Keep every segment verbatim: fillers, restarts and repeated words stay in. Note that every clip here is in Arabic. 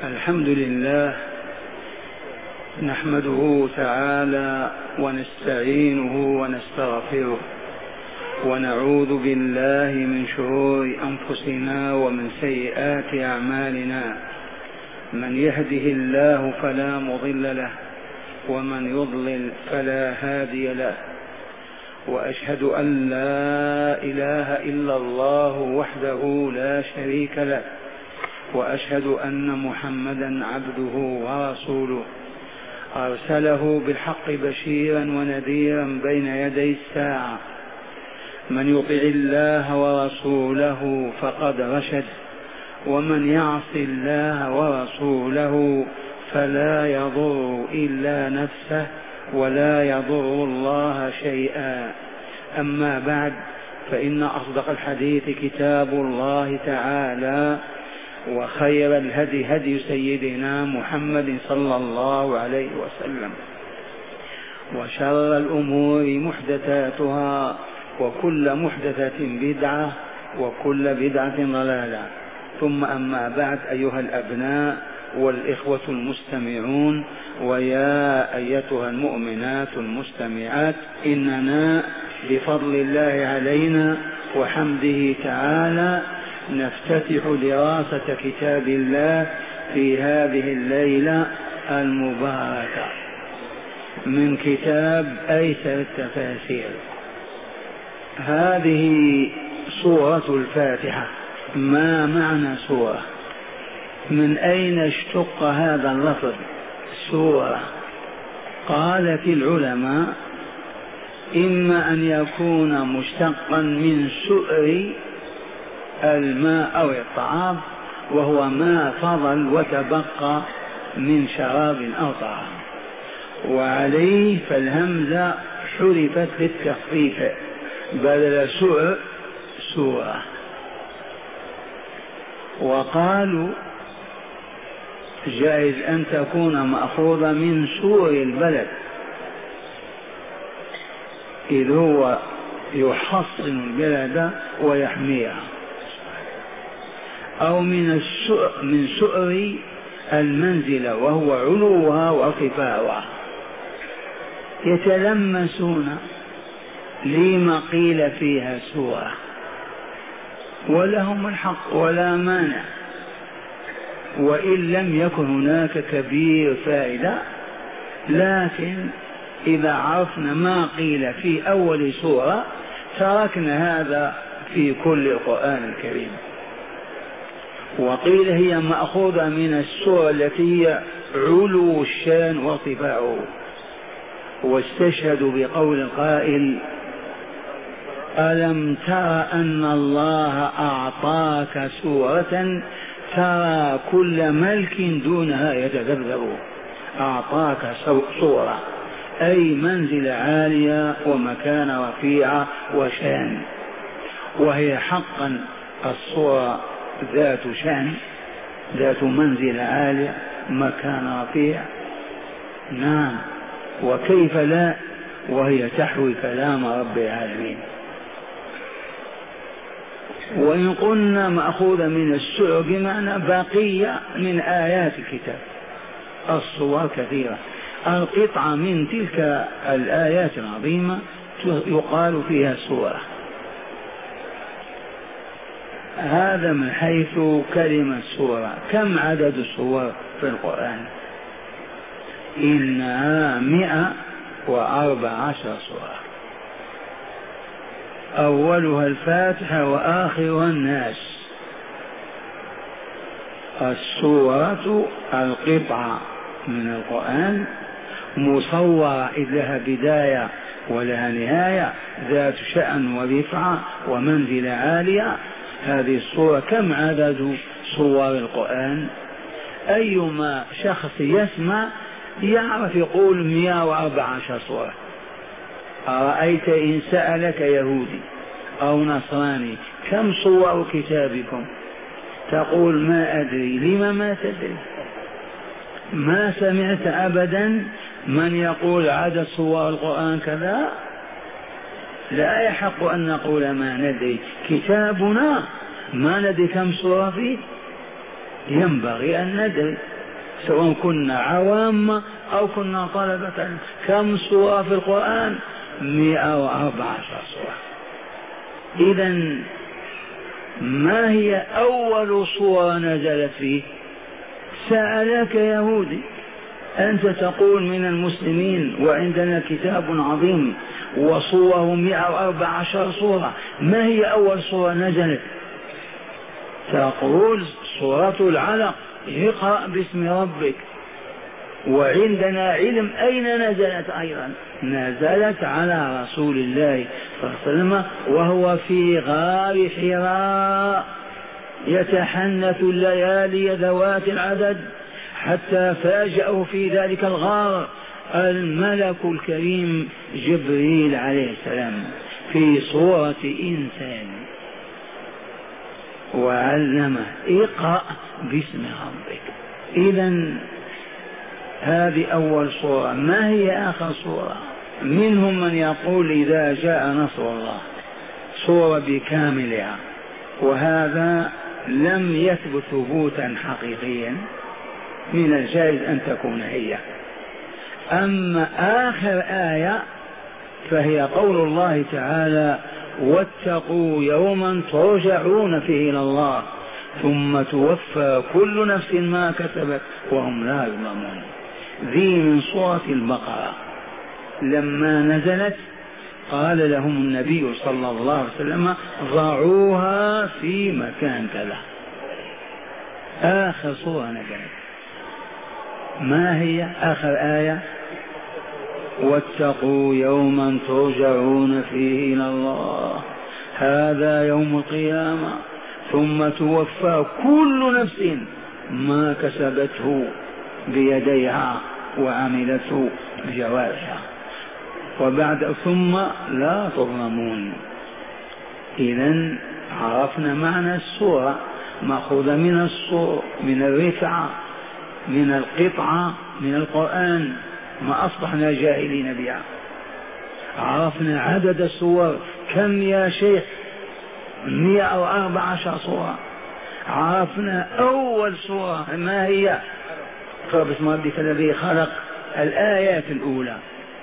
الحمد لله نحمده تعالى ونستعينه ونستغفره ونعوذ بالله من شرور أنفسنا ومن سيئات أعمالنا. من يهده الله فلا مضل له ومن يضلل فلا هادي له، وأشهد أن لا إله إلا الله وحده لا شريك له، وأشهد أن محمدا عبده ورسوله أرسله بالحق بشيرا ونذيرا بين يدي الساعة. من يطع الله ورسوله فقد رشد، ومن يعص الله ورسوله فلا يضر إلا نفسه ولا يضر الله شيئا. أما بعد، فإن أصدق الحديث كتاب الله تعالى، وخير الهدي هدي سيدنا محمد صلى الله عليه وسلم، وشر الأمور محدثاتها، وكل محدثة بدعة، وكل بدعة ضلالة. ثم أما بعد، أيها الأبناء والإخوة المستمعون، ويا أيتها المؤمنات المستمعات، إننا بفضل الله علينا وحمده تعالى نفتتح دراسة كتاب الله في هذه الليلة المباركة من كتاب أيسر التفاسير. هذه سورة الفاتحة. ما معنى سورة؟ من أين اشتق هذا اللفظ سورة؟ قالت العلماء: إما أن يكون مشتقا من سؤر الماء أو الطعام، وهو ما فضل وتبقى من شراب أو طعام، وعليه فالهمزة حرفت للتخفيف بدل سؤر سورة. وقالوا جائز أن تكون مأخوذة من سور البلد، إذ هو يحصن البلد ويحميها، أو من من سؤر المنزلة وهو علوها وارتفاعها. يتلمسون لما قيل فيها سورة، ولهم الحق ولا مانع، وإن لم يكن هناك كبير فائدة، لكن إذا عرفنا ما قيل في أول سورة تركنا هذا في كل القرآن الكريم. وقيل هي مأخوذة من السورة التي هي علو الشان وارتفاعه. واستشهدوا بقول القائل: ألم تر أن الله أعطاك سورة ترى كل ملك دونها يتذبذب. أعطاك سورة أي منزل عالية ومكان رفيعة وشان، وهي حقا الصورة ذات شان، ذات منزل عالية، مكان رفيع. نعم، وكيف لا، وهي تحوي كلام رب العالمين. وإن قلنا مأخوذة من السؤر بمعنى بقية من آيات الكتاب. الصور كثيرة، القطعة من تلك الآيات العظيمة يقال فيها سورة. هذا من حيث كلمة سورة. كم عدد السور في القرآن؟ إنها مئة وأربع عشر سورة، أولها الفاتحة وآخرها الناس. السورة القطعة من القرآن مصورة، إذ لها بداية ولها نهاية، ذات شأن ورفعة ومنزلة عالية. هذه السورة كم عدد سور القرآن؟ أيما شخص يسمع يعرف يقول مئة وأربع عشر سورة. أرأيت إن سألك يهودي أو نصراني: كم سور كتابكم؟ تقول: ما أدري. لما ما تدري؟ ما سمعت أبدا من يقول عدد سور القرآن كذا. لا يحق أن نقول ما ندري. كتابنا ما ندري كم سورة فيه، ينبغي أن ندري. سواء كنا عوام أو كنا طلبة. كم سورة في القرآن؟ مئة وأربع عشر سورة. إذن ما هي أول سورة نزلت فيه؟ سألك يهودي، أنت تقول من المسلمين وعندنا كتاب عظيم وصوره مئة وأربع عشر سورة، ما هي أول سورة نزلت؟ تقول سورة العلق، اقرأ باسم ربك. وعندنا علم أين نزلت أيضا؟ نزلت على رسول الله صلى الله عليه وسلم وهو في غار حراء يتحنث الليالي ذوات العدد، حتى فاجأه في ذلك الغار الملك الكريم جبريل عليه السلام في صورة إنسان وعلمه اقرأ باسم ربك. إذن هذه أول صورة. ما هي آخر صورة؟ منهم من يقول إذا جاء نصر الله، صورة بكاملها، وهذا لم يثبت ثبوتا حقيقيا، من الجائز أن تكون هي. أما آخر آية فهي قول الله تعالى واتقوا يوما ترجعون فيه إلى الله ثم توفى كل نفس ما كسبت وهم لا يظلمون. ذي من سورة البقرة. لما نزلت قال لهم النبي صلى الله عليه وسلم ضعوها في مكان كذا. آخر سورة نزلت ما هي آخر آية؟ واتقوا يوما ترجعون فيه إلى الله هذا يوم القيامة ثم توفى كل نفس ما كسبته بيديها وعملته بجوارحها وبعد ثم لا تظلمون. إذن عرفنا معنى السورة، مأخوذة من الصور، من الرفعة، من القطعة من القرآن، ما أصبحنا جاهلين بها. عرفنا عدد السور كم يا شيخ؟ مئة وأربع عشر سورة. عرفنا أول سورة ما هي؟ اقرأ باسم ربك الذي خلق، الآيات الأولى.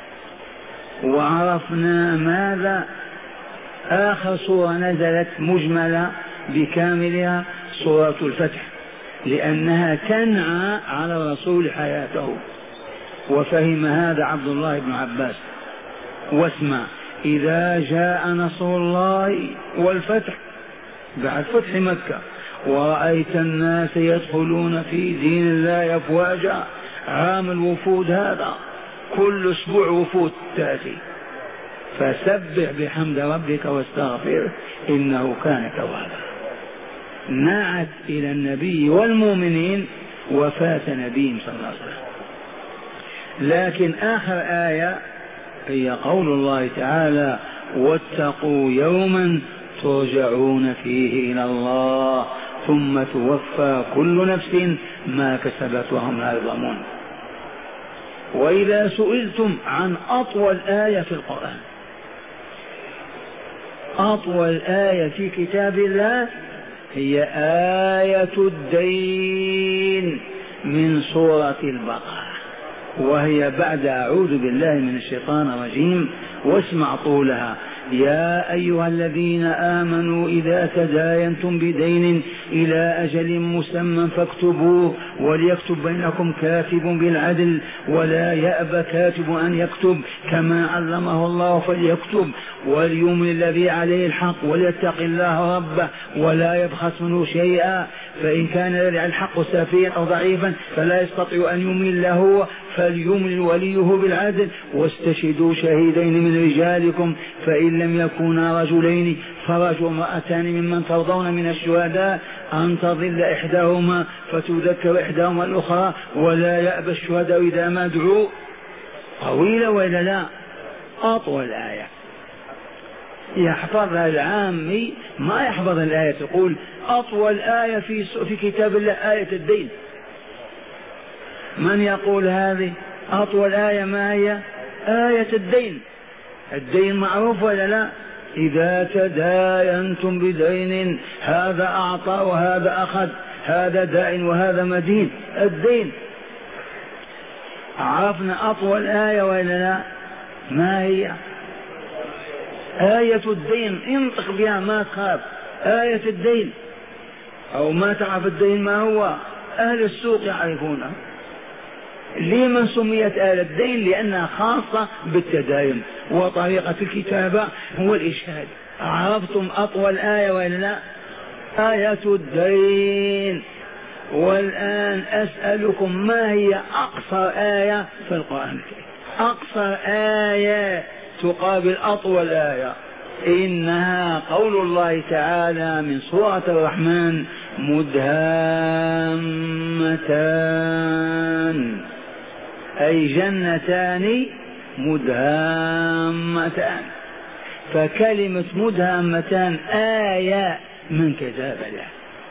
وعرفنا ماذا؟ آخر سورة نزلت مجملة بكاملها سورة الفتح، لأنها تنعى على الرسول حياته، وفهم هذا عبد الله بن عباس. واسمع إذا جاء نصر الله والفتح، بعد فتح مكة، ورأيت الناس يدخلون في دين الله أفواجا، عام الوفود هذا كل أسبوع وفود تأتي، فسبح بحمد ربك واستغفره إنه كان توابا. نعت إلى النبي والمؤمنين وفاة نبيهم صلى الله عليه وسلم. لكن آخر آية هي قول الله تعالى واتقوا يوما ترجعون فيه إلى الله ثم توفى كل نفس ما كسبت وهم لا يظلمون. وإذا سئلتم عن أطول آية في القرآن، أطول آية في كتاب الله هي آية الدين من سورة البقرة، وهي بعد أعوذ بالله من الشيطان الرجيم واسمع طولها يا أيها الذين آمنوا إذا تداينتم بدين إلى أجل مسمى فاكتبوه وليكتب بينكم كاتب بالعدل ولا يأبى كاتب أن يكتب كما علمه الله فليكتب وليمن الذي عليه الحق وليتق الله ربه ولا يبخس منه شيئا فإن كان الذي الحق سفيها أو ضعيفا فلا يستطيع أن يمل له فليمل وليه بالعدل واستشهدوا شهيدين من رجالكم فإن لم يكونا رجلين فرجل وامرأتان ممن ترضون من الشهداء أن تضل إحداهما فتذكر إحداهما الأخرى ولا يأبى الشهداء إذا ما دعوا. طويلة وإلا لا؟ أطول آية يحفظها العامي ما يحفظ الآية. تقول أطول آية في في كتاب الله آية الدين. من يقول هذه أطول آية؟ ما هي؟ آية الدين. الدين معروف ولا لا؟ إذا تداينتم بدين هذا أعطى وهذا أخذ، هذا دائن وهذا مدين، الدين. عرفنا أطول آية وإلا لا؟ ما هي؟ آية الدين. انطق بها ما تخاف. آية الدين. أو ما تعرف الدين ما هو؟ أهل السوق يعرفونه. لمن سميت آية الدين؟ لأنها خاصة بالتداين، وطريقة الكتابة هو الإشهاد. عرفتم أطول آية وإلا لا؟ آية الدين. والآن أسألكم ما هي أقصر آية في القرآن الكريم؟ أقصر آية تقابل أطول آية. إنها قول الله تعالى من سورة الرحمن: مدهامتان، أي جنتان مدهامتان. فكلمة مدهامتان آية من كتاب الله.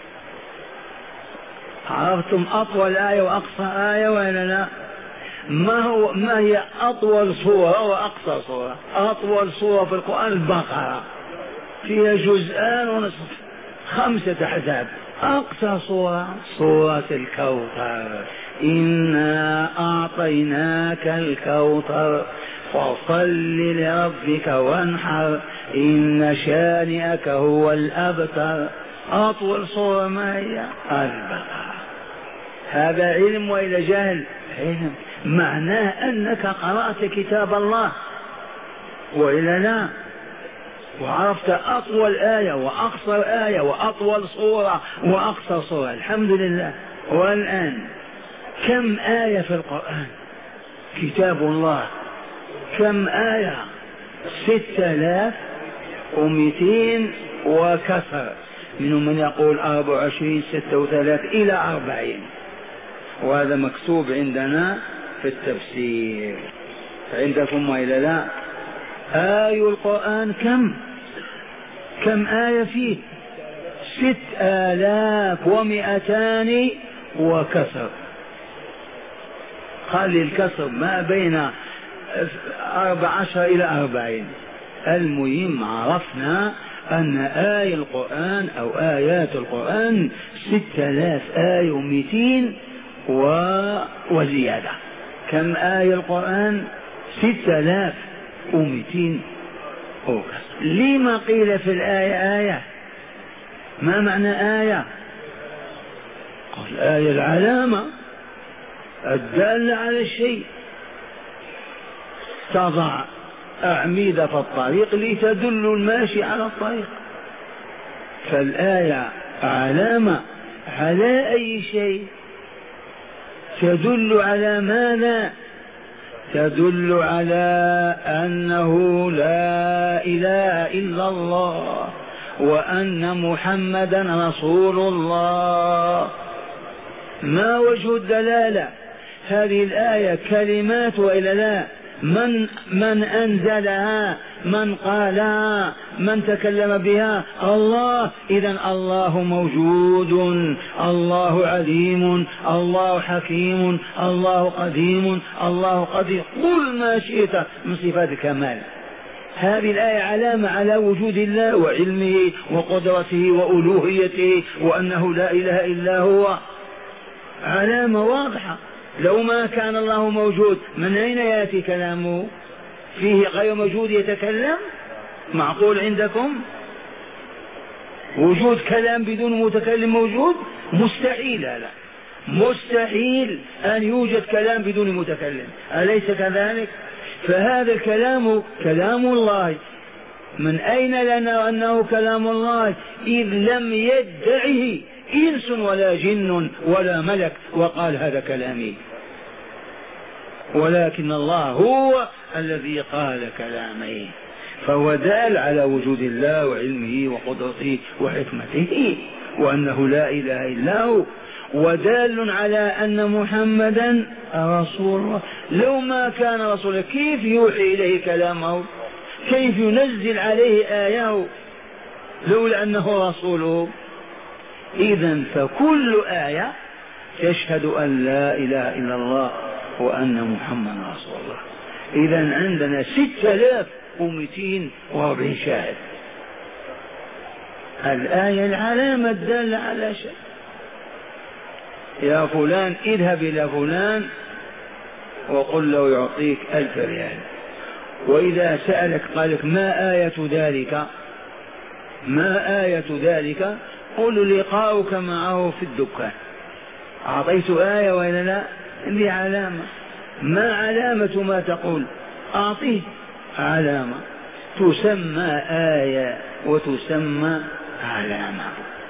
عرفتم أطول آية وأقصى آية ولا لا؟ ما هو ما هي أطول صورة وأقصى صورة؟ أطول صورة في القرآن البقرة، فيها جزءان ونصف، خمسة أحزاب. أقصى صورة سورة الكوثر: إنا أعطيناك الكوثر فصل لربك وانحر إن شانئك هو الأبتر. أطول صورة ما هي؟ البقرة. هذا علم وإلى جهل؟ علم. معناه أنك قرأت كتاب الله وإلا لا؟ وعرفت أطول آية وأقصر آية وأطول صورة وأقصر صورة. الحمد لله. والآن كم آية في القرآن؟ كتاب الله كم آية؟ ستة آلاف ومئتين وكسر. منهم من يقول أربع وعشرين، ستة وثلاث إلى أربعين، وهذا مكتوب عندنا في التفسير. عندكم وإلا لا؟ آي القرآن كم؟ كم آية فيه؟ ست آلاف ومئتان وكسر. خلي الكسر ما بين أربع عشر إلى أربعين. المهم عرفنا أن آية القرآن أو آيات القرآن ستة آلاف آية ومئتين وزيادة. كم آية القرآن؟ ستة آلاف ومئتين وكسر. لما قيل في الآية آية؟ ما معنى آية؟ قال آية العلامة الدالة على الشيء، تضع أعمدة في الطريق لتدل الماشي على الطريق. فالآية علامة على أي شيء؟ تدل على ماذا؟ تدل على أنه لا إله إلا الله وأن محمدا رسول الله. ما وجه الدلالة؟ هذه الآية كلمات وإلا لا؟ من من أنزلها؟ من قالها؟ من تكلم بها؟ الله. إذن الله موجود، الله عليم، الله حكيم، الله قديم، الله قدير. قل ما شئت من صفات الكمال. هذه الآية علامة على وجود الله وعلمه وقدرته وألوهيته وأنه لا إله إلا هو. علامة واضحة. لو ما كان الله موجود من أين يأتي كلامه؟ فيه غير موجود يتكلم؟ معقول عندكم وجود كلام بدون متكلم موجود؟ مستحيل. لا مستحيل أن يوجد كلام بدون متكلم، أليس كذلك؟ فهذا الكلام كلام الله. من أين لنا أنه كلام الله؟ إذ لم يدعه إنس ولا جن ولا ملك وقال هذا كلامي، ولكن الله هو الذي قال كلامي. فهو دال على وجود الله وعلمه وقدرته وحكمته وأنه لا إله إلا هو، ودال على أن محمدا رسول الله. لو ما كان رسولا كيف يوحي إليه كلامه؟ كيف ينزل عليه آيه لولا أنه رسوله؟ إذن فكل آية تشهد أن لا إله إلا الله وأن محمد رسول الله. إذن عندنا ستة آلاف ومئتين وأربعين شاهد. الآية العلامة الدالة على شيء. يا فلان اذهب إلى فلان وقل له يعطيك ألف ريال. وإذا سألك قال لك ما آية ذلك ما آية ذلك قل لقاؤك معه في الدكان. أعطيت آية وإلا لا؟ لي علامة. ما علامة ما تقول؟ أعطيه علامة تسمى آية وتسمى علامة.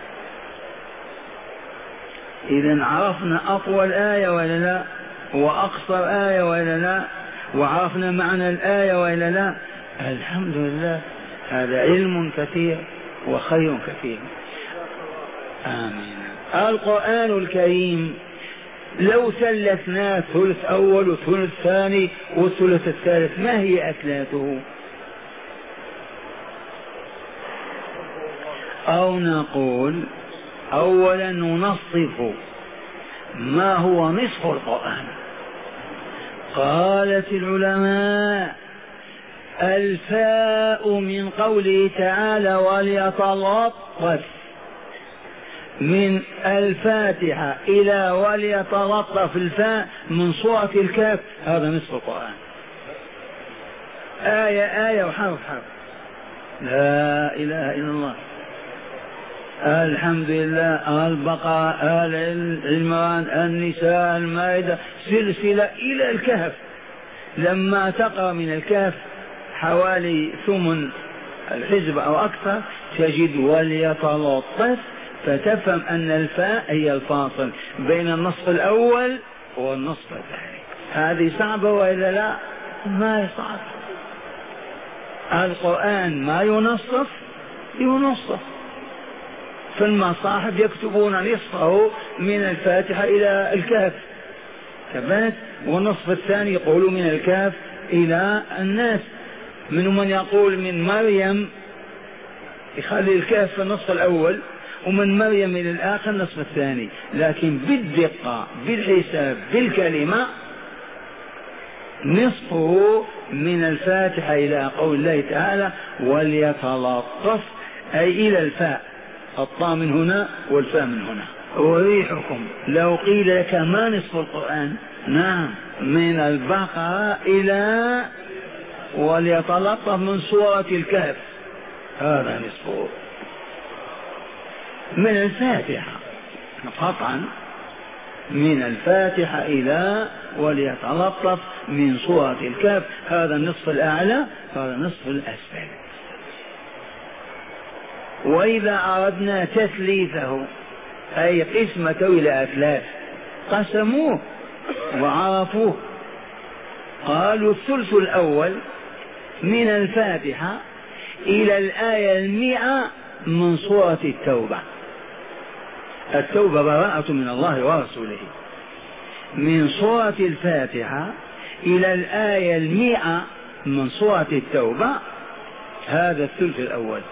إذن عرفنا أطول آية وإلا لا، وأقصر آية وإلا لا، وعرفنا معنى الآية وإلا لا. الحمد لله، هذا علم كثير وخير كثير. آمين. القرآن الكريم لو ثلثناه ثلث أول وثلث ثاني والثلث الثالث ما هي أثلاثه؟ أو نقول أولا ننصف ما هو نصف القرآن. قالت العلماء الفاء من قوله تعالى وليتلطف، من الفاتحة إلى وليتلطف الفاء من سورة الكهف، هذا نصف القرآن. آية آية وحرف حرف. لا إله إلا الله. الحمد لله، البقرة، آل عمران، النساء، المائدة، سلسلة إلى الكهف. لما تقرأ من الكهف حوالي ثمن الحزب أو أكثر تجد وليتلطف، فتفهم أن الفاء هي الفاصل بين النصف الأول والنصف الثاني. هذه صعبة وإلا لا؟ ما هي صعبة. القرآن ما ينصف ينصف في المصاحف، يكتبون نصفه من الفاتحة إلى الكهف كبات، والنصف الثاني يقول من الكهف إلى الناس. من من يقول من مريم يخلي الكهف في النصف الأول، ومن مريم إلى الآخر النصف الثاني، لكن بالدقة بالحساب بالكلمة نصفه من الفاتحة إلى قول الله تعالى وليتلطف، أي إلى الفاء، الطاء من هنا والفاء من هنا. أريحكم لو قيل لك ما نصف القرآن؟ نعم، من البقرة إلى وليتلطف من سورة الكهف، هذا نصفه. من الفاتحة قطعا، من الفاتحة إلى وليتلطف من سورة الكهف، هذا النصف الأعلى، هذا النصف الأسفل. وإذا أردنا تثليثه أي قسمته إلى أثلاث قسموه وعرفوه، قالوا الثلث الأول من الفاتحة إلى الآية المئة من سورة التوبة. التوبة براءة من الله ورسوله. من سورة الفاتحة إلى الآية المئة من سورة التوبة، هذا الثلث الأول.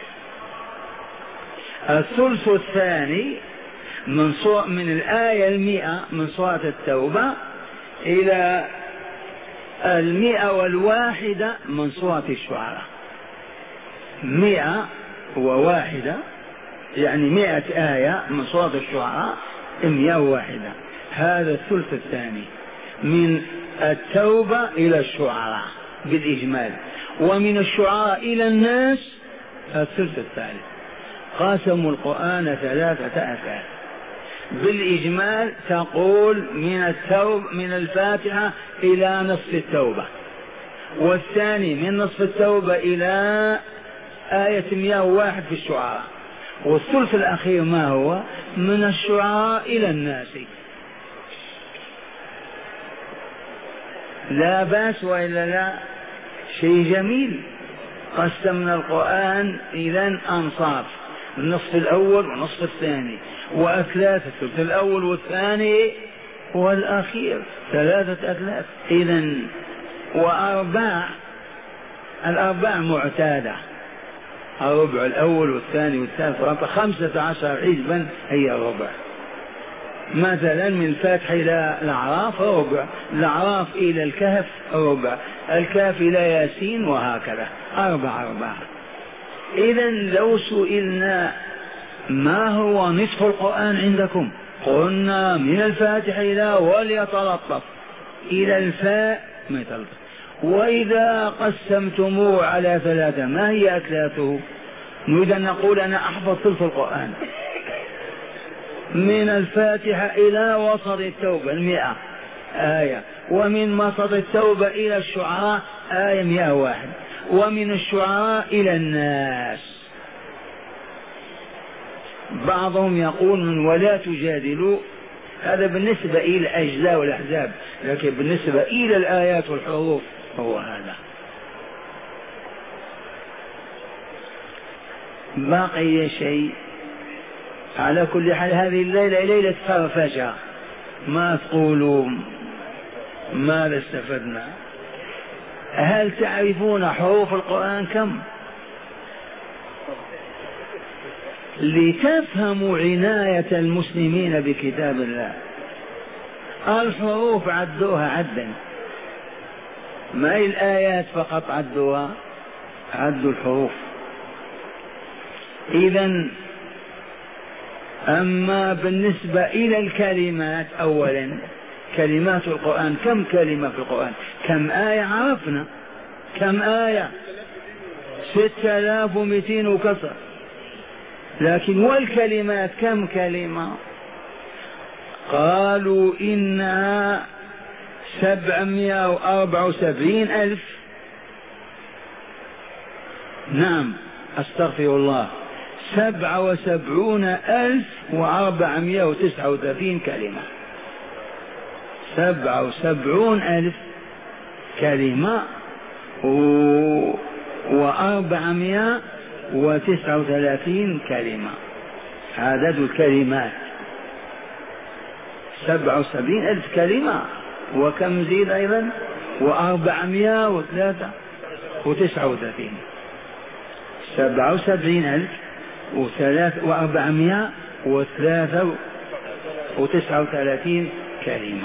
الثلث الثاني من, من الآية المئة من سورة التوبة إلى المئة والواحدة من سورة الشعراء. مئة وواحدة يعني مئة آية من سورة الشعراء، مئة وواحدة، هذا الثلث الثاني من التوبة إلى الشعراء بالإجمال، ومن الشعراء إلى الناس الثلث الثالث. قاسموا القرآن ثلاثة أثلاث بالإجمال، تقول من التوب من الفاتحة إلى نصف التوبة، والثاني من نصف التوبة إلى آية مئة وواحد في الشعراء، والثلث الأخير ما هو من الشعراء إلى الناس. لا بأس وإلا لا؟ شيء جميل. قسمنا القرآن إذن أنصاف، النصف الأول والنصف الثاني، وأثلاث، الثلث الأول والثاني والأخير، ثلاثة أثلاث. إذن وأرباع، الأرباع معتادة، الربع الأول والثاني والثالث والرابع، خمسة عشر حزبا هي الربع. مثلا من الفاتحة إلى الأعراف ربع، الأعراف إلى الكهف ربع، الكهف إلى ياسين، وهكذا أربع أربع. إذن لو سئلنا ما هو نصف القرآن عندكم؟ قلنا من الفاتحة إلى وليتلطف، إلى الفاء مثل. وإذا قسمتموه على ثلاثة ما هي أكلاته؟ نريد أن نقول أنا أحفظ ثلث القرآن من الفاتحة إلى وسط التوبة المئة آية، ومن وسط التوبة إلى الشعراء آية مئة واحد، ومن الشعراء إلى الناس. بعضهم يقول من ولا تجادلوا، هذا بالنسبة إلى الأجزاء والأحزاب، لكن بالنسبة إلى الآيات والحروف هو هذا. باقي شيء. على كل حال هذه الليلة ليلة فرفشة، ما تقولوا ماذا استفدنا. هل تعرفون حروف القرآن كم؟ لتفهموا عناية المسلمين بكتاب الله. الحروف عدوها عدا، ما هي الآيات فقط عدوها، عدوا الحروف. إذن أما بالنسبة إلى الكلمات، أولا كلمات القرآن كم كلمة في القرآن؟ كم آية؟ عرفنا كم آية، ستة آلاف ومئتين وكسر. لكن والكلمات كم كلمة؟ قالوا إنها سبعمائة وأربعة وسبعين ألف. نعم استغفر الله، سبعة وسبعون ألف وأربعمائة وتسعة وثلاثين كلمة. سبعة وسبعون ألف كلمة وأربعمائة وتسعة وثلاثين كلمة، عدد الكلمات سبعة وسبعين ألف كلمة. وكم زيد أيضا؟ وأربعمائة وثلاثة وتسعة وثلاثين. سبعة وسبعين ألف وثلاث وأربعمائة وثلاثة وتسعة وثلاثين كلمة.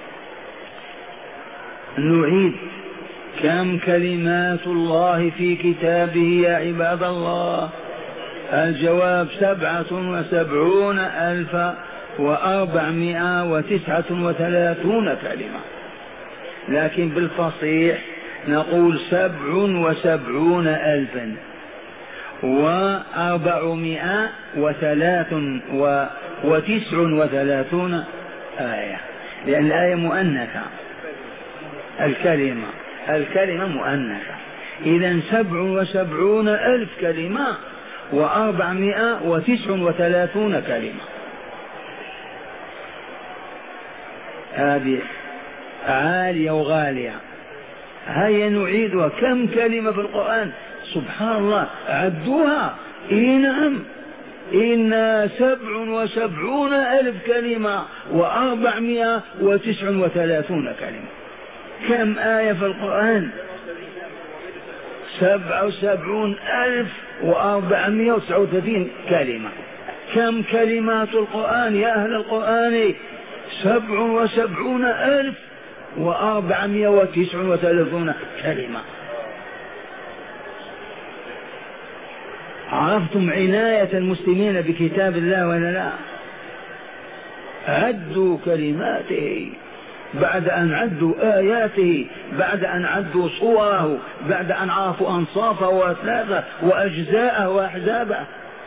نعيد: كم كلمات الله في كتابه يا عباد الله؟ الجواب: سبعة وسبعون ألف وأربعمائة وتسعة وثلاثون كلمة. لكن بالفصيح نقول سبع وسبعون ألفا وأربعمائة وثلاث وتسع وثلاثون آية، لأن الآية مؤنثة، الكلمة الكلمة مؤنثة. إذن سبع وسبعون ألف كلمة وأربعمائة وتسع وثلاثون كلمة. هذه عالية وغالية. هيا نعيدها: كم كلمة في القرآن؟ سبحان الله، عدوها. إيه نعم، إن سبع وسبعون ألف كلمة وأربعمائة وتسع وثلاثون كلمة. كم آية في القرآن؟ سبع وسبعون ألف وأربعمائة وتسعة وثلاثين كلمة. كم كلمات القرآن يا أهل القرآن؟ سبع وسبعون ألف وأربعمائة وتسع وثلاثون كلمة. عرفتم عناية المسلمين بكتاب الله ولا لا؟ عدوا كلماته بعد أن عدوا آياته، بعد أن عدوا صوره، بعد أن عرفوا أنصافه وأثلاثه وأجزاءه وأحزابه.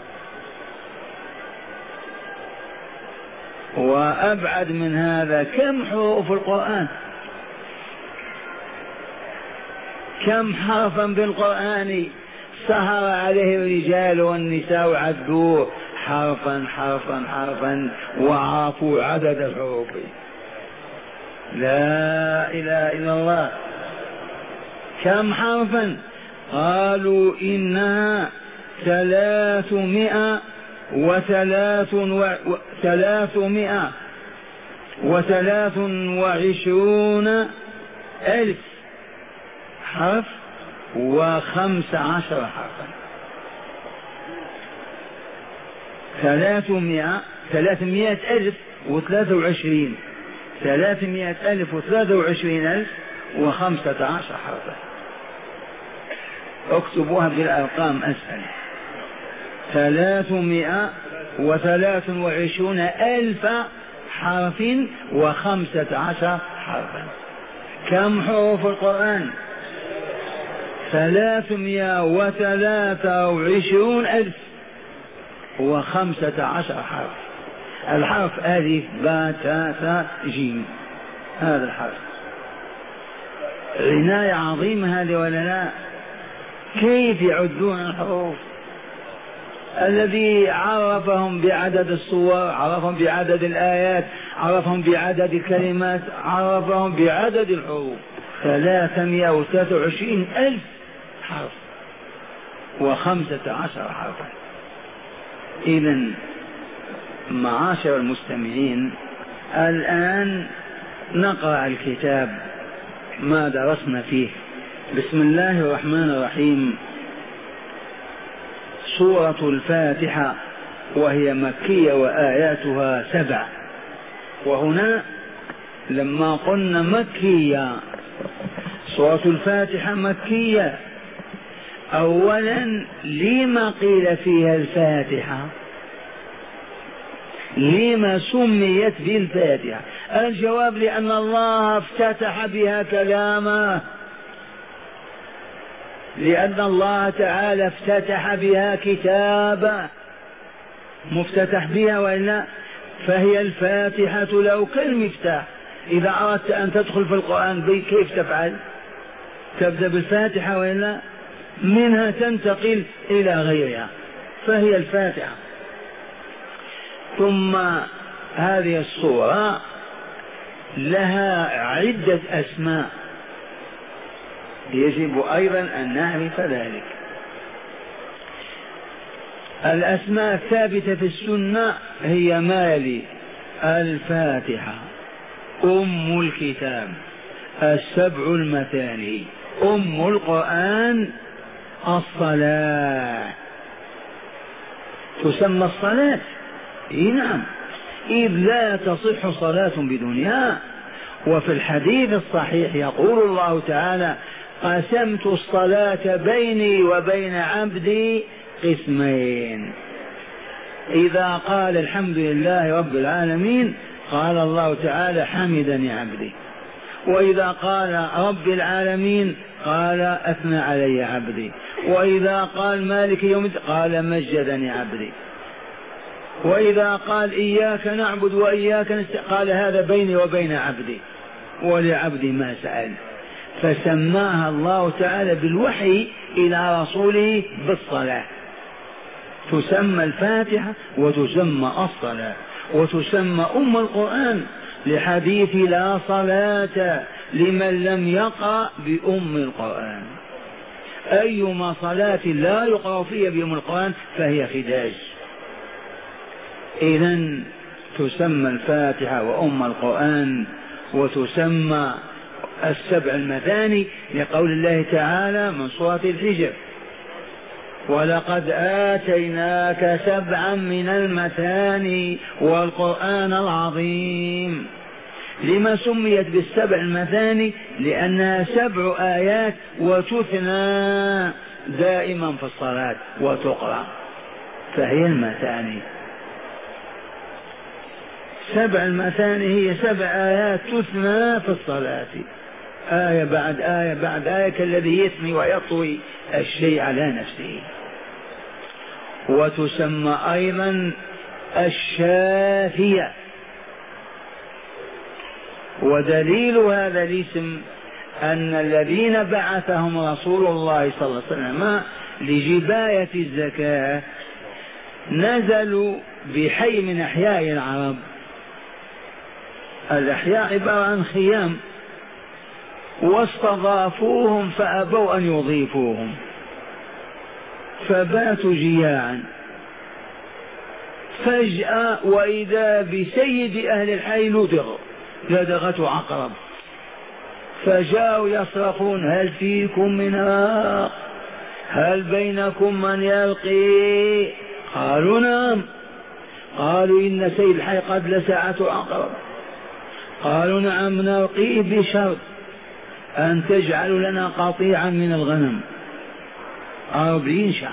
وأبعد من هذا: كم حروف القرآن؟ كم حرفا بالقرآن؟ سهر عليه الرجال والنساء عدوه حرفا حرفا حرفا وعرفوا عدد الحروف. لا إله إلا الله. كم حرفا؟ قالوا إنها ثلاثمائة وثلاث وثلاثمائة وثلاث وعشرون ألف حرف وخمس عشر حرفا. ثلاثمائة ثلاثمائة ألف وثلاثة وعشرين ثلاثمائة ألف وثلاثة وعشرين ألف وخمسة عشر حرفا. اكتبوها بالأرقام أسهل: ثلاثمائة وثلاث وعشرون ألف حرف وخمسة عشر حرفا. كم حروف القرآن؟ ثلاثمائة وثلاثة وعشرون ألف وخمسة عشر حرف. الحرف ألف باء تاء ثاء جيم، هذا الحرف. عناية عظيمة هذه ولا لا؟ كيف يعدون الحروف؟ الذي عرفهم بعدد الصور، عرفهم بعدد الآيات، عرفهم بعدد الكلمات، عرفهم بعدد الحروف. ثلاثمائة وثلاثة وعشرين ألف حرف وخمسة عشر حرفا. إذن معاشر المستمعين، الآن نقرأ الكتاب ما درسنا فيه. بسم الله الرحمن الرحيم. سورة الفاتحة وهي مكية وآياتها سبع. وهنا لما قلنا مكية، سورة الفاتحة مكية. أولا لما قيل فيها الفاتحة؟ لما سميت بالفاتحة؟ الجواب لأن الله افتتح بها كلامه، لأن الله تعالى افتتح بها كتابا مفتتح بها، وإلا فهي الفاتحة له كالمفتاح. إذا أردت أن تدخل في القرآن كيف تفعل؟ تبدأ بالفاتحة، وإلا منها تنتقل إلى غيرها، فهي الفاتحة. ثم هذه السورة لها عدة أسماء، يجب أيضا أن نعرف ذلك. الأسماء الثابتة في السنة هي ما يلي: الفاتحة، أم الكتاب، السبع المثاني، أم القرآن، الصلاة. تسمى الصلاة؟ إيه نعم، إذ لا تصح صلاة بدونها. وفي الحديث الصحيح يقول الله تعالى: قسمت الصلاة بيني وبين عبدي قسمين. إذا قال الحمد لله رب العالمين قال الله تعالى: حمدني عبدي. وإذا قال رب العالمين قال: أثنى علي عبدي. وإذا قال مالك يوم الدين قال: مجدني عبدي. وإذا قال إياك نعبد وإياك نستعين قال: هذا بيني وبين عبدي ولعبدي ما سأل. فسماها الله تعالى بالوحي إلى رسوله بالصلاة. تسمى الفاتحة وتسمى الصلاة وتسمى أم القرآن، لحديث لا صلاة لمن لم يقرأ بأم القرآن. أيما صلاة لا يقرأ فيها بأم القرآن فهي خداج. إذن تسمى الفاتحة وأم القرآن، وتسمى السبع المثاني لقول الله تعالى من سورة الحجر: ولقد آتيناك سبعا من المثاني والقرآن العظيم. لما سميت بالسبع المثاني؟ لأنها سبع آيات وتثنى دائما في الصلاة وتقرأ، فهي المثاني. سبع المثاني هي سبع آيات تثنى في الصلاة، آية بعد آية بعد آية، كالذي يثني ويطوي الشيء على نفسه. وتسمى أيضا الشافية. ودليل هذا الاسم أن الذين بعثهم رسول الله صلى الله عليه وسلم لجباية الزكاة نزلوا بحي من أحياء العرب. الأحياء عبارة عن خيام، واستضافوهم فأبوا أن يضيفوهم فباتوا جياعا. فجأة وإذا بسيد أهل الحي لدغ، لدغته عقرب، فجاءوا يصرخون: هل فيكم من راق؟ هل بينكم من يلقي؟ قالوا: نعم. قالوا: إن سيد الحي قد لسعته عقرب. قالوا: نعم، نلقيه بشرط أن تجعل لنا قطيعا من الغنم أربعين شاة.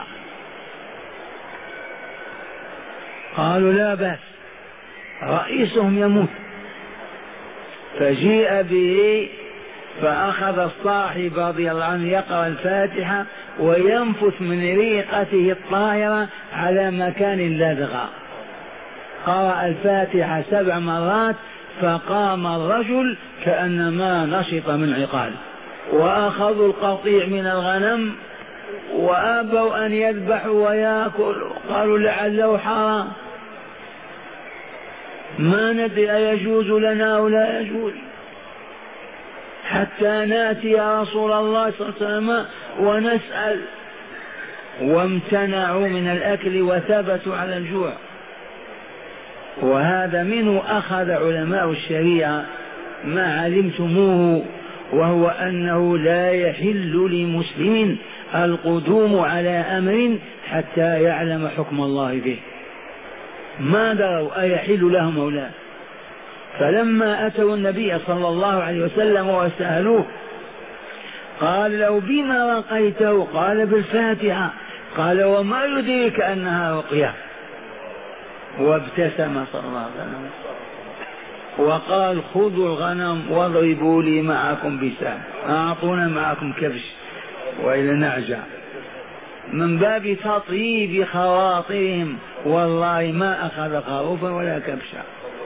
قالوا: لا بأس، رئيسهم يموت. فجيء به فأخذ الصاحب رضي الله عنه يقرأ الفاتحة وينفث من ريقته الطاهرة على مكان اللدغة. قرأ الفاتحة سبع مرات فقام الرجل كأنما نشط من عقال. وأخذوا القطيع من الغنم وأبوا أن يذبحوا ويأكلوا، قالوا لعله حرام، ما ندري أيجوز لنا أو لا يجوز، حتى نأتي يا رسول الله صلى الله عليه وسلم ونسأل. وامتنعوا من الأكل وثبتوا على الجوع. وهذا منه أخذ علماء الشريعة ما علمتموه، وهو أنه لا يحل لمسلم القدوم على أمر حتى يعلم حكم الله به. ما دروا أيحل لهم أو لا. فلما أتوا النبي صلى الله عليه وسلم وسألوه قال له بما رقيته؟ قال بالفاتحة. قال وما يدريك أنها رقية؟ وابتسم صلى الله عليه وسلم وقال خذوا الغنم واضربوا لي معكم بسام، أعطونا معكم كبش وإلى نعجة، من باب تطيب خواطرهم. والله ما أخذ خروفا ولا كبشا.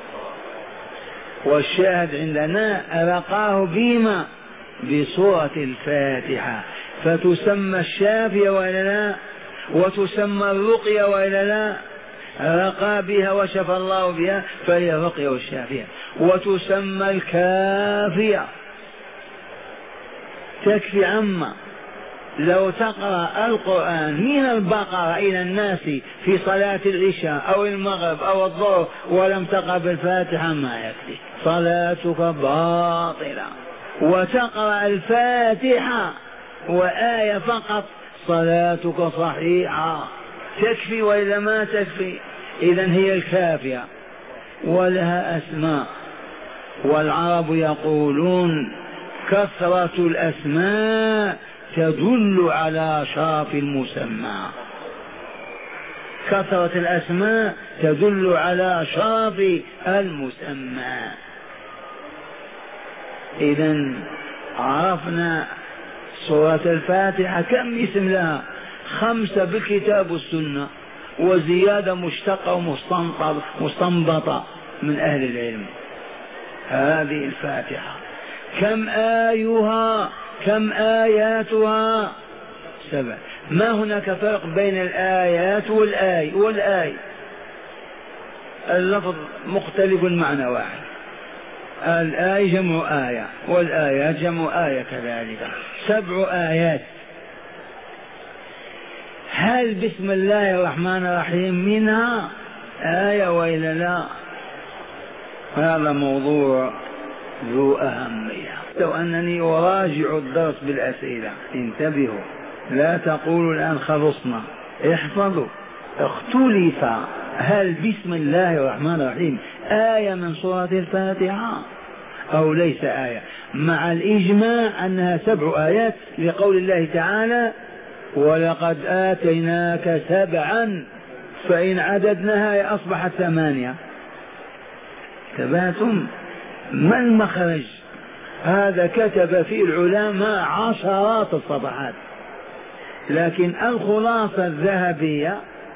والشاهد عندنا رقاه بما بسورة الفاتحة، فتسمى الشافية وإلا لا، وتسمى الرقية وإلا لا، رقى بها وشفى الله بها فهي الرقية والشافية. وتسمى الكافية، تكفي عما. لو تقرأ القرآن من البقرة إلى الناس في صلاة العشاء أو المغرب أو الظهر ولم تقرأ بالفاتحة ما يكفي، صلاتك باطلة. وتقرأ الفاتحة وآية فقط صلاتك صحيحة، تكفي وإلا ما تكفي. إذن هي الكافية ولها أسماء. والعرب يقولون كثرة الأسماء تدل على شرف المسمى. كثرة الأسماء تدل على شرف المسمى. إذن عرفنا سورة الفاتحة كم اسم لها؟ خمسة بالكتاب والسنة، وزيادة مشتقة ومستنبطة من أهل العلم. هذه الفاتحة كم آيها؟ كم آياتها؟ سبع. ما هناك فرق بين الآيات والآي والآي، اللفظ مختلف المعنى واحد. الآي جمع آية والآيات جمع آية كذلك، سبع آيات. هل بسم الله الرحمن الرحيم منها آية وإلا لا؟ هذا موضوع ذو أهمية. لو أنني أراجع الدرس بالأسئلة، انتبهوا لا تقولوا الآن خلصنا، احفظوا. اختلف هل بسم الله الرحمن الرحيم آية من سورة الفاتحة أو ليس آية، مع الإجماع أنها سبع آيات لقول الله تعالى ولقد آتيناك سبعا، فإن عددناها أصبحت ثمانية. تباتم ما المخرج؟ هذا كتب فيه العلماء عشرات الصفحات، لكن الخلاصة الذهبية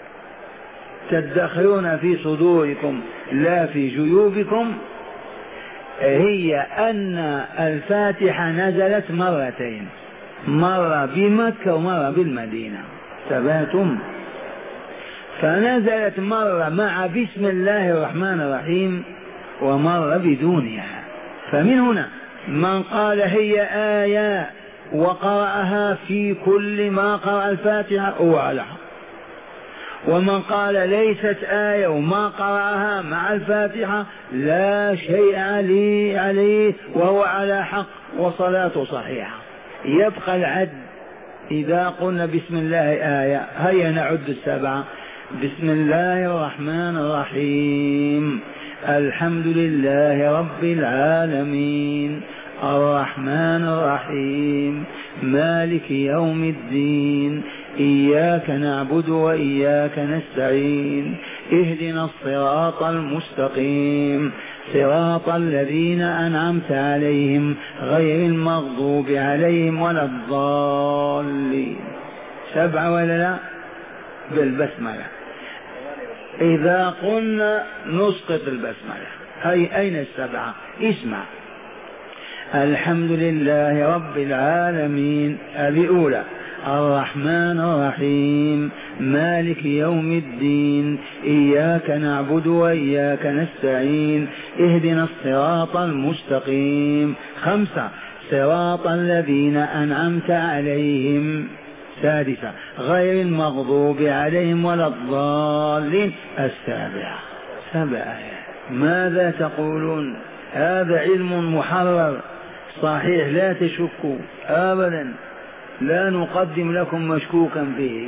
تدخرون في صدوركم لا في جيوبكم، هي أن الفاتحة نزلت مرتين، مرة بمكة ومرة بالمدينة. ثباتم. فنزلت مرة مع بسم الله الرحمن الرحيم ومرة بدونها. فمن هنا من قال هي آية وقرأها في كل ما قرأ الفاتحة هو على حق، ومن قال ليست آية وما قرأها مع الفاتحة لا شيء عليه, عليه وهو على حق وصلاته صحيحة. يبقى العد. إذا قلنا بسم الله آية، هيا نعد السبعة. بسم الله الرحمن الرحيم، الحمد لله رب العالمين، الرحمن الرحيم، مالك يوم الدين، إياك نعبد وإياك نستعين، اهدنا الصراط المستقيم، صراط الذين أنعمت عليهم غير المغضوب عليهم ولا الضالين. سبعة ولا لا؟ بالبسملة. إذا قلنا نسقط البسملة، هي أين السبعة؟ اسمع: الحمد لله رب العالمين الأولى، الرحمن الرحيم، مالك يوم الدين، إياك نعبد وإياك نستعين، اهدنا الصراط المستقيم. خمسة: صراط الذين أنعمت عليهم. سادسة: غير المغضوب عليهم ولا الضالين. السابعة. سبعة. ماذا تقولون؟ هذا علم محرر صحيح، لا تشكوا أبدا، لا نقدم لكم مشكوكا فيه.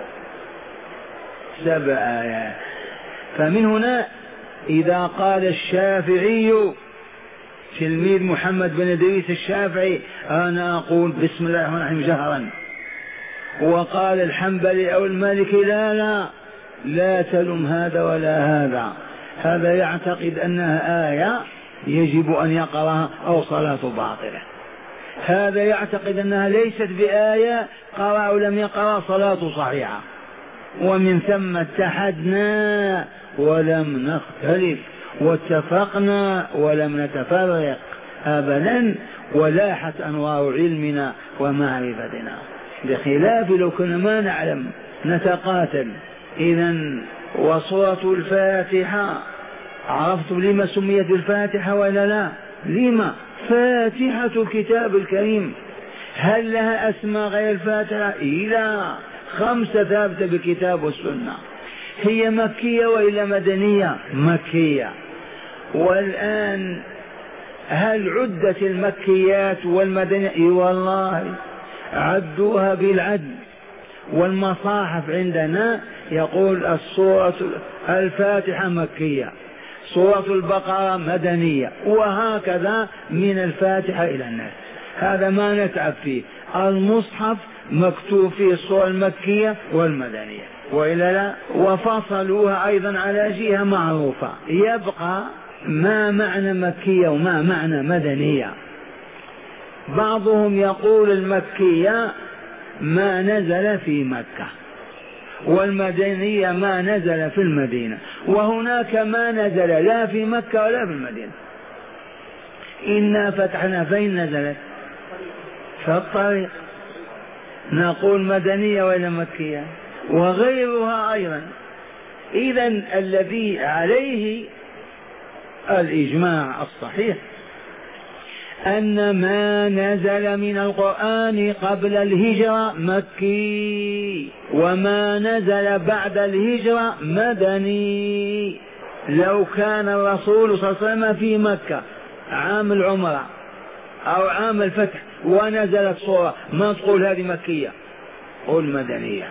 سبع آيات. فمن هنا إذا قال الشافعي تلميذ محمد بن إدريس الشافعي أنا أقول بسم الله الرحمن الرحيم جهرا، وقال الحنبلي أو المالكي لا لا لا تلم هذا ولا هذا، هذا يعتقد أنها آية يجب أن يقرأها أو صلاة باطلة، هذا يعتقد أنها ليست بآية قرأ أو لم يقرأ صلاة صحيحة. ومن ثم اتحدنا ولم نختلف، واتفقنا ولم نتفرق أبدا، ولاحت أنوار علمنا ومعرفتنا، بخلاف لو كنا ما نعلم نتقاتل. إذن وصورة الفاتحة عرفتم لما سميت الفاتحة ولا لا؟ لما؟ فاتحة الكتاب الكريم. هل لها أسماء غير الفاتحة؟ إلى خمسة ثابتة بالكتاب والسنة. هي مكية وإلا مدنية؟ مكية. والآن هل عدت المكيات والمدنية؟ إي والله عدوها بالعد. والمصاحف عندنا يقول السورة الفاتحة مكية، سورة البقرة مدنية، وهكذا من الفاتحة إلى الناس. هذا ما نتعب فيه. المصحف مكتوب فيه السورة المكية والمدنية وإلا لا؟ وفصلوها أيضا على جهة معروفة. يبقى ما معنى مكية وما معنى مدنية. بعضهم يقول المكية ما نزل في مكة، والمدنية ما نزل في المدينة، وهناك ما نزل لا في مكة ولا في المدينة. إنا فتحنا فين نزلت؟ في الطريق. نقول مدنية ولا مكية؟ وغيرها أيضا. إذن الذي عليه الإجماع الصحيح أن ما نزل من القرآن قبل الهجرة مكي، وما نزل بعد الهجرة مدني. لو كان الرسول صلى الله عليه وسلم في مكة عام العمرة أو عام الفتح ونزلت صورة، ما تقول هذه مكية، قل مدنية.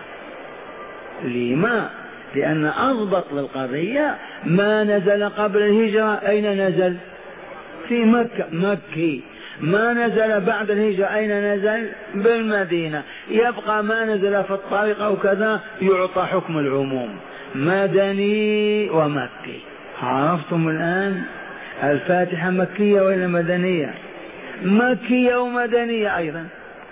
لما؟ لأن أضبط للقضية ما نزل قبل الهجرة أين نزل؟ في مكة، مكي. ما نزل بعد الهجرة أين نزل؟ بالمدينة. يبقى ما نزل في الطريق أو كذا يعطى حكم العموم، مدني ومكي. عرفتم الآن؟ الفاتحة مكية ولا مدنية؟ مكية ومدنية أيضا،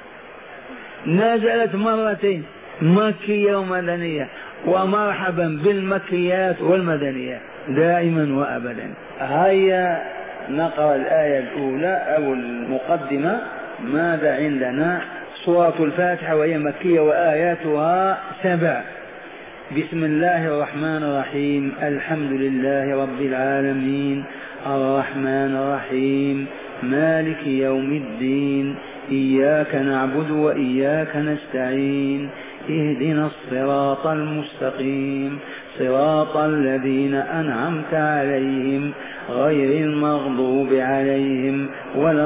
نزلت مرتين، مكية ومدنية. ومرحبا بالمكيات والمدنيات دائما وأبدا. هيا نقرأ الآية الأولى أو المقدمة. ماذا عندنا؟ سورة الفاتحة وهي مكية وآياتها سبع. بسم الله الرحمن الرحيم. الحمد لله رب العالمين، الرحمن الرحيم، مالك يوم الدين، إياك نعبد وإياك نستعين، اهدنا الصراط المستقيم، صراط الذين أنعمت عليهم غير المغضوب عليهم ولا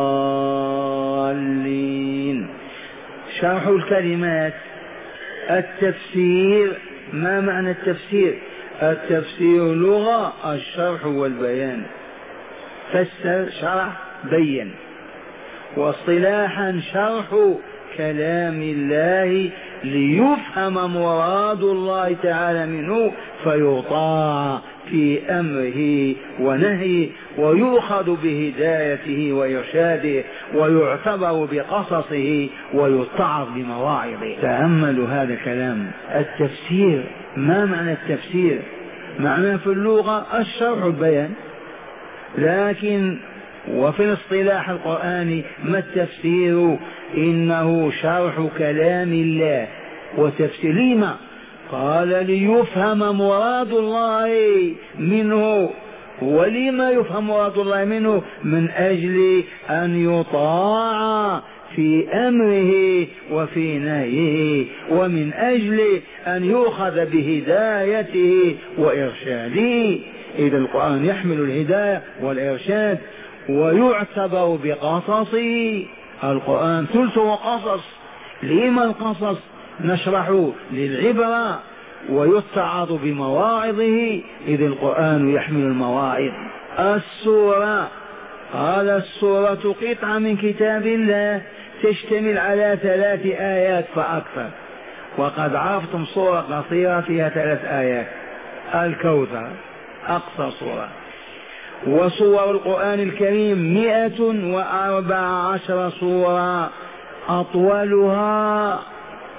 الضالين. شرح الكلمات. التفسير. ما معنى التفسير؟ التفسير لغة، الشرح والبيان. فسر، شرح، بين. واصطلاحا شرح كلام الله ليفهم مراد الله تعالى منه فيطاع في أمره ونهيه ويؤخذ بهدايته وإرشاده ويعتبر بقصصه ويتعظ بمواعظه. تأملوا هذا الكلام. التفسير، ما معنى التفسير؟ معناه في اللغة الشرح البيان، لكن وفي الاصطلاح القرآني ما التفسير؟ إنه شرح كلام الله وتفسير. لما؟ قال ليفهم مراد الله منه. ولما يفهم مراد الله منه؟ من أجل أن يطاع في أمره وفي نهيه، ومن أجل أن يؤخذ بهدايته وإرشاده. إذا القرآن يحمل الهداية والإرشاد ويعتبر بقصصه. القرآن ثلثه قصص. لما القصص؟ نشرح للعبرة ويتعظ بمواعظه، إذ القرآن يحمل المواعظ. السورة، قال السورة قطعة من كتاب الله تشتمل على ثلاث آيات فأكثر، وقد عرفتم صورة قصيرة فيها ثلاث آيات، الكوثر أقصر صورة. وصور القرآن الكريم مئة وأربع عشر صورة، أطولها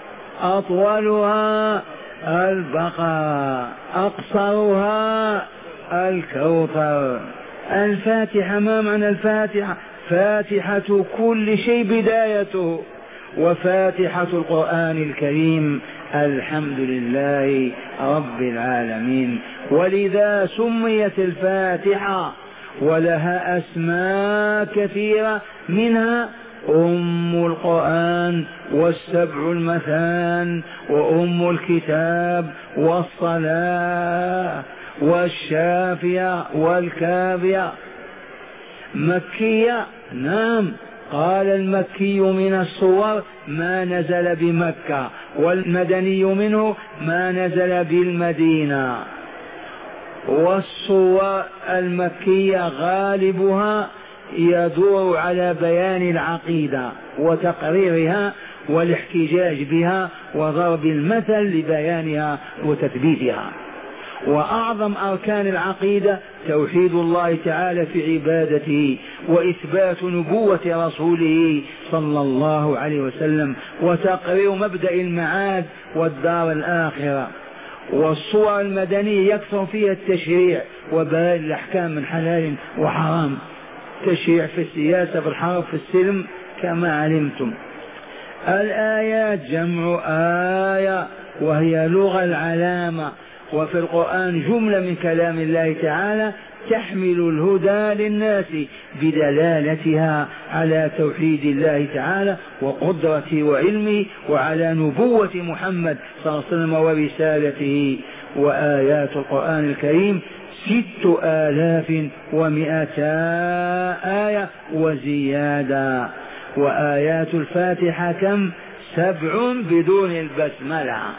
أطولها البقرة، أقصرها الكوثر. الفاتحة، ما معنى الفاتحة؟ فاتحة كل شيء بدايته، وفاتحة القرآن الكريم الحمد لله رب العالمين. ولذا سميت الفاتحة، ولها أسماء كثيرة، منها أم القرآن والسبع المثان وأم الكتاب والصلاة والشافية والكافية. مكية، نعم، قال المكي من الصور ما نزل بمكة، والمدني منه ما نزل بالمدينة. والصور المكية غالبها يدور على بيان العقيدة وتقريرها والاحتجاج بها وضرب المثل لبيانها وتثبيتها. وأعظم أركان العقيدة توحيد الله تعالى في عبادته وإثبات نبوة رسوله صلى الله عليه وسلم وتقرير مبدأ المعاد والدار الآخرة. والصور المدنية يكثر فيها التشريع وبيان الأحكام من حلال وحرام، تشريع في السياسة، في الحرب، في السلم، كما علمتم. الآيات جمع آية وهي لغة العلامة، وفي القرآن جملة من كلام الله تعالى تحمل الهدى للناس بدلالتها على توحيد الله تعالى وقدرته وعلمه وعلى نبوة محمد صلى الله عليه وسلم ورسالته. وآيات القرآن الكريم ست آلاف ومئتا آية وزيادة. وآيات الفاتحة كم؟ سبع بدون البسملة.